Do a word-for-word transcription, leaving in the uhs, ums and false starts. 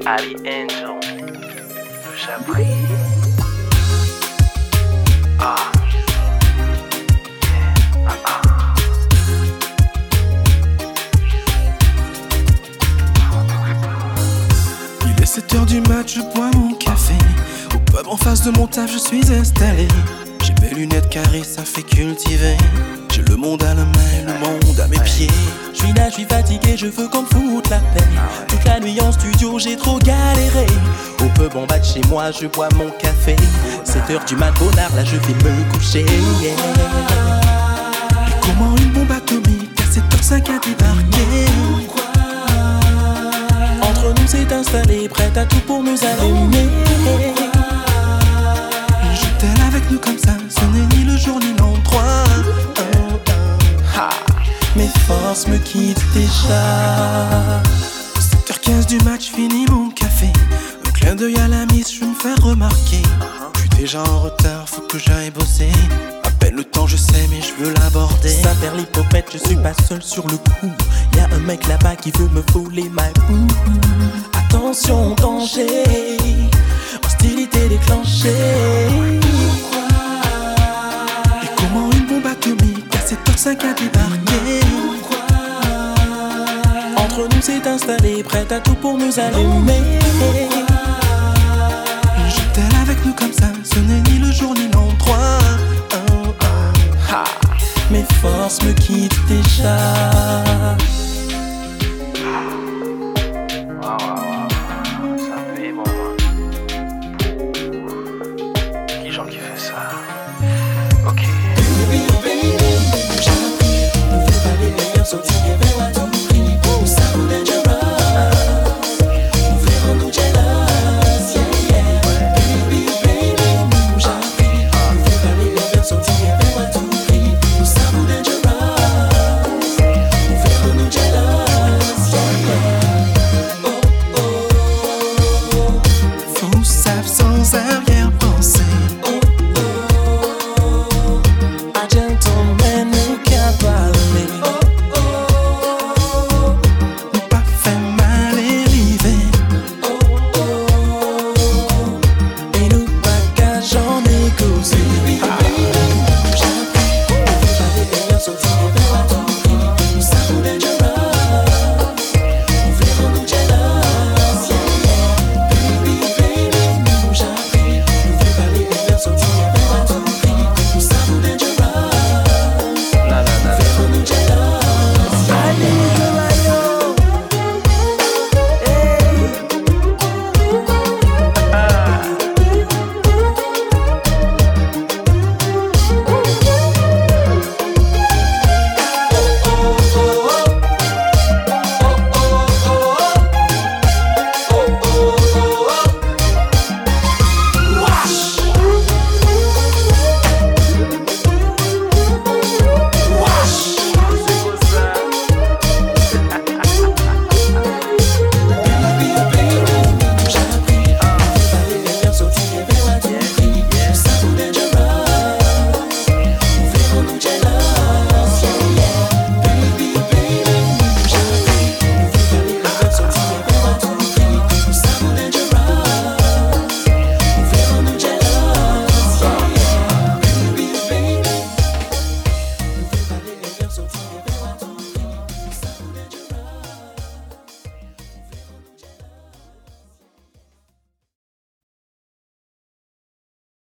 Ali Angel, j'appris. Ah. Yeah. Ah, ah. Il est sept heures du match, je bois mon café. Au pub en face de mon taf, je suis installé. J'ai mes lunettes carrées, ça fait cultiver. J'ai le monde à la main et le monde à mes pieds. Je suis là, je suis fatigué, je veux qu'on me foute la paix. Toute la nuit en studio, j'ai trop galéré. Au pub en bas de chez moi, je bois mon café. sept heures du mat, bonnard, là je vais me coucher. Yeah. Et comment une bombe atomique à sept heures cinq a débarqué? Entre nous c'est installé, prête à tout pour nous allumer. Je t'aime avec nous comme ça, ce n'est ni le jour ni l'endroit. Mes forces me quittent déjà. sept heures quinze du match, fini mon café. Un clin d'œil à la miss, je me fais remarquer. Je suis déjà en retard, faut que j'aille bosser. À peine le temps, je sais, mais je veux l'aborder. Ça perd l'hypopète, je suis pas seul sur le coup. Y'a un mec là-bas qui veut me voler ma boue. Attention, danger, hostilité déclenchée. Et comment une bombe atomique à sept heures cinq a débarqué? Entre nous c'est installé, prête à tout pour nous allumer. Je t'aime avec nous comme ça, ce n'est ni le jour ni l'endroit. Mes forces me quittent déjà.